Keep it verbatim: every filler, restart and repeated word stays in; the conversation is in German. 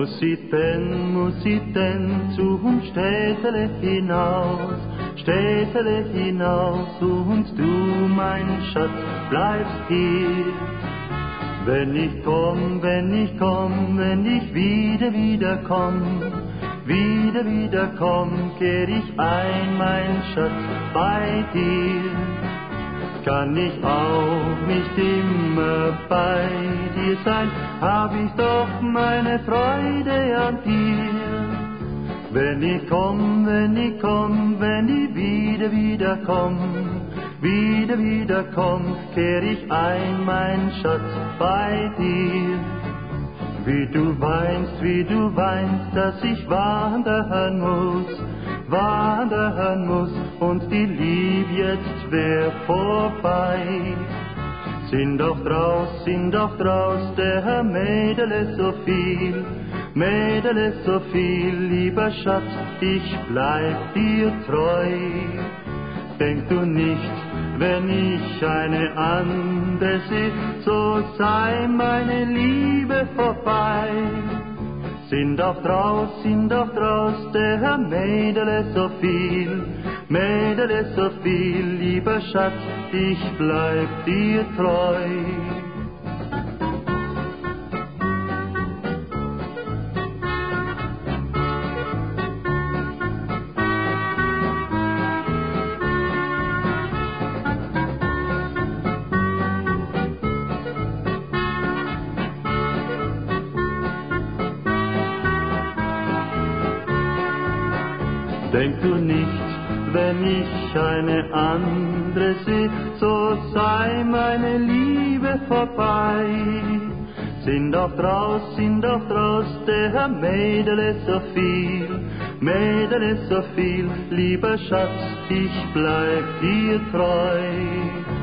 Muss ich denn, muss ich denn zum Städtele hinaus, Städtele hinaus, und du, mein Schatz, bleibst hier. Wenn ich komm, wenn ich komm, wenn ich wieder, wieder komm, wieder, wieder komm, kehr ich ein, mein Schatz, bei dir. Kann ich auch nicht immer bei dir sein, hab ich doch meine Freude an dir. Wenn ich komm, wenn ich komm, wenn ich wieder, wieder komm, wieder, wieder komm, kehr ich ein, mein Schatz, bei dir. Wie du weinst, wie du weinst, dass ich wandern muss, wandern muss, und die Lieb jetzt wär vorbei. Sind doch draus, sind doch draus, der Mädele so viel, Mädele so viel, lieber Schatz, ich bleib dir treu. Denk du nicht, wenn ich eine andere seh, so sei meine Liebe vorbei. Sind doch draus, sind doch draus, der Mädele so viel, Mädele so viel, lieber Schatz, ich bleib dir treu. Denk du nicht, wenn ich eine andere seh, so sei meine Liebe vorbei. Sind doch draus, sind doch draus, der Mädele so viel, Mädele so viel, lieber Schatz, ich bleib dir treu.